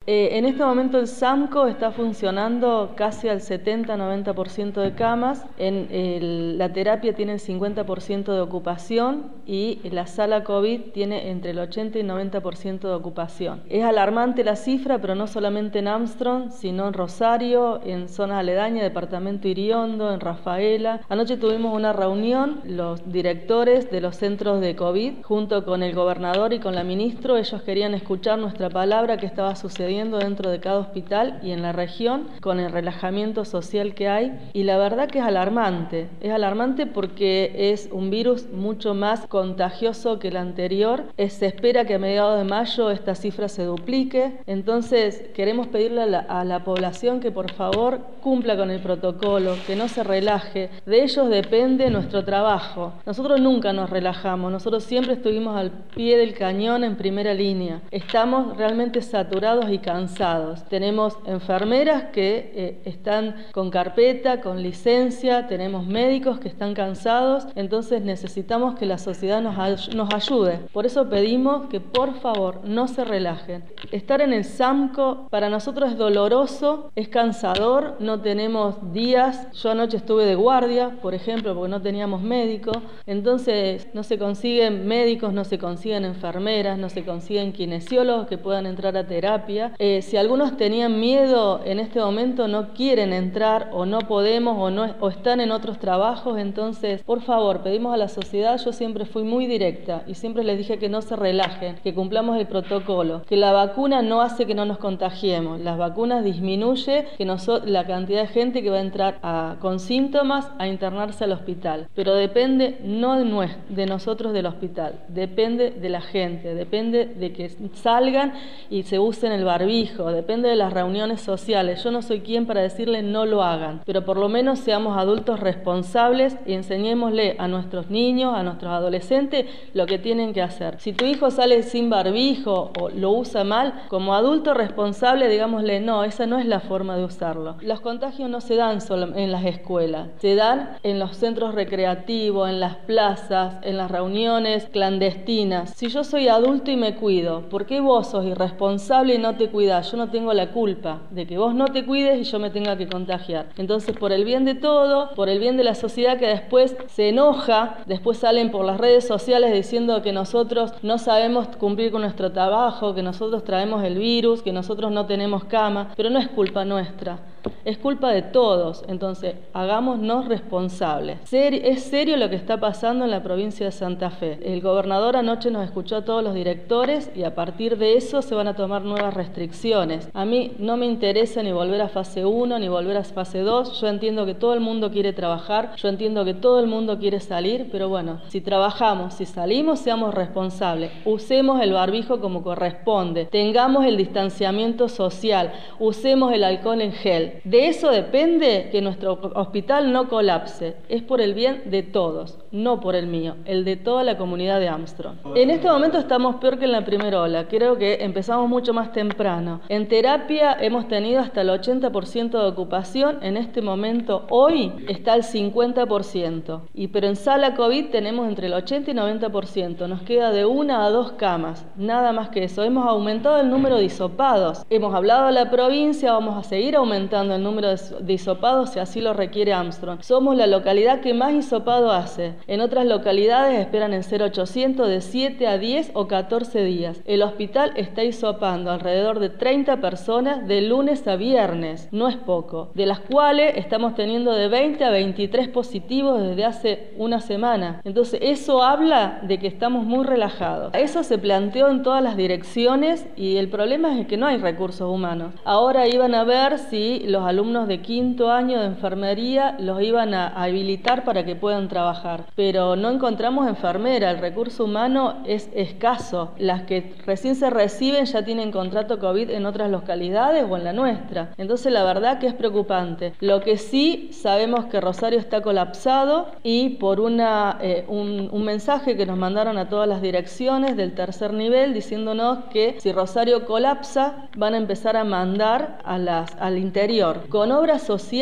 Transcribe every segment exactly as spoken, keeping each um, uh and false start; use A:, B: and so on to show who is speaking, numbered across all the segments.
A: Eh, en este momento el SAMCO está funcionando casi al setenta a noventa por ciento de camas, en el, la terapia tiene el cincuenta por ciento de ocupación y la sala COVID tiene entre el ochenta y noventa por ciento de ocupación. Es alarmante la cifra, pero no solamente en Armstrong, sino en Rosario, en zonas aledañas, departamento Iriondo, en Rafaela. Anoche tuvimos una reunión, los directores de los centros de COVID, junto con el gobernador y con la ministra. Ellos querían escuchar nuestra palabra, qué estaba sucediendo dentro de cada hospital y en la región, con el relajamiento social que hay. Y la verdad que es alarmante, es alarmante porque es un virus mucho más contagioso que el anterior. Es, se espera que a mediados de mayo esta cifra se duplique. Entonces queremos pedirle a la, a la población que por favor cumpla con el protocolo, que no se relaje. De ellos depende nuestro trabajo. Nosotros nunca nos relajamos, nosotros siempre estuvimos al pie del cañón en primera línea. Estamos realmente saturados y cansados. Tenemos enfermeras que eh, están con carpeta, con licencia, tenemos médicos que están cansados, entonces necesitamos que la sociedad nos, ay- nos ayude. Por eso pedimos que por favor no se relajen. Estar en el SAMCO para nosotros es doloroso, es cansador, no tenemos días. Yo anoche estuve de guardia, por ejemplo, porque no teníamos médico, entonces no se consiguen médicos, no se consiguen enfermeras, no se consiguen kinesiólogos que puedan entrar a terapia. Eh, si algunos tenían miedo en este momento, no quieren entrar o no podemos o, no, o están en otros trabajos, entonces por favor pedimos a la sociedad. Yo siempre fui muy directa y siempre les dije que no se relajen, que cumplamos el protocolo, que la vacuna no hace que no nos contagiemos, las vacunas disminuye que noso- la cantidad de gente que va a entrar a, con síntomas a internarse al hospital, pero depende no de, nues- de nosotros del hospital, depende de la gente, depende de que salgan y se usen el barbijo, depende de las reuniones sociales. Yo no soy quien para decirles no lo hagan, pero por lo menos seamos adultos responsables y enseñémosle a nuestros niños, a nuestros adolescentes lo que tienen que hacer. Si tu hijo sale sin barbijo o lo usa mal, como adulto responsable digámosle no, esa no es la forma de usarlo. Los contagios no se dan solo en las escuelas, se dan en los centros recreativos, en las plazas, en las reuniones clandestinas. Si yo soy adulto y me cuido, ¿por qué vos sos irresponsable y no te cuidás? Yo no tengo la culpa de que vos no te cuides y yo me tenga que contagiar. Entonces, por el bien de todo, por el bien de la sociedad que después se enoja, después salen por las redes sociales diciendo que nosotros no sabemos cumplir con nuestro trabajo, que nosotros traemos el virus, que nosotros no tenemos cama, pero no es culpa nuestra, es culpa de todos. Entonces, hagámonos responsables. Ser, es serio lo que está pasando en la provincia de Santa Fe. El gobernador anoche nos escuchó a todos los directores y a partir de eso se van a tomar nuevas restricciones. A mí no me interesa ni volver a fase uno ni volver a fase dos. Yo entiendo que todo el mundo quiere trabajar, yo entiendo que todo el mundo quiere salir, pero bueno, si trabajamos, si salimos, seamos responsables. Usemos el barbijo como corresponde, tengamos el distanciamiento social, usemos el alcohol en gel. De eso depende que nuestro hospital no colapse. Es por el bien de todos, no por el mío, el de toda la comunidad de Armstrong. En este momento estamos peor que en la primera ola. Creo que empezamos mucho más temprano. En terapia hemos tenido hasta el ochenta por ciento de ocupación. En este momento, hoy, está el cincuenta por ciento. Y, pero en sala COVID tenemos entre el ochenta y noventa por ciento. Nos queda de una a dos camas. Nada más que eso. Hemos aumentado el número de hisopados. Hemos hablado a la provincia, vamos a seguir aumentando el número de hisopados si así lo requiere Armstrong. Somos la localidad que más hisopado hace. En otras localidades esperan en cero ochocientos de siete a diez o catorce días. El hospital está hisopando alrededor de treinta personas de lunes a viernes. No es poco. De las cuales estamos teniendo de veinte a veintitrés positivos desde hace una semana. Entonces eso habla de que estamos muy relajados. Eso se planteó en todas las direcciones y el problema es que no hay recursos humanos. Ahora iban a ver si los alumnos de quinto año de enfermería los iban a habilitar para que puedan trabajar. Pero no encontramos enfermera, el recurso humano es escaso. Las que recién se reciben ya tienen contrato COVID en otras localidades o en la nuestra. Entonces la verdad que es preocupante. Lo que sí sabemos que Rosario está colapsado y por una, eh, un, un mensaje que nos mandaron a todas las direcciones del tercer nivel diciéndonos que si Rosario colapsa van a empezar a mandar a las, al interior. Con obra social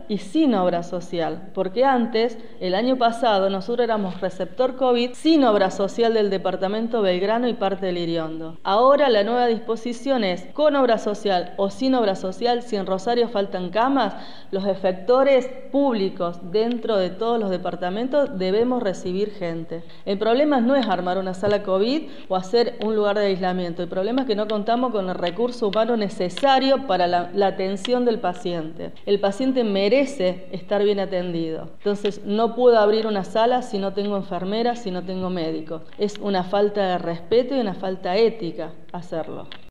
A: y sin obra social, porque antes, el año pasado, nosotros éramos receptor COVID sin obra social del departamento Belgrano y parte del Iriondo. Ahora la nueva disposición es con obra social o sin obra social, si en Rosario faltan camas, los efectores públicos dentro de todos los departamentos debemos recibir gente. El problema no es armar una sala COVID o hacer un lugar de aislamiento, el problema es que no contamos con el recurso humano necesario para la, la atención del paciente. El paciente merece estar bien atendido. Entonces, no puedo abrir una sala si no tengo enfermeras, si no tengo médicos. Es una falta de respeto y una falta ética hacerlo.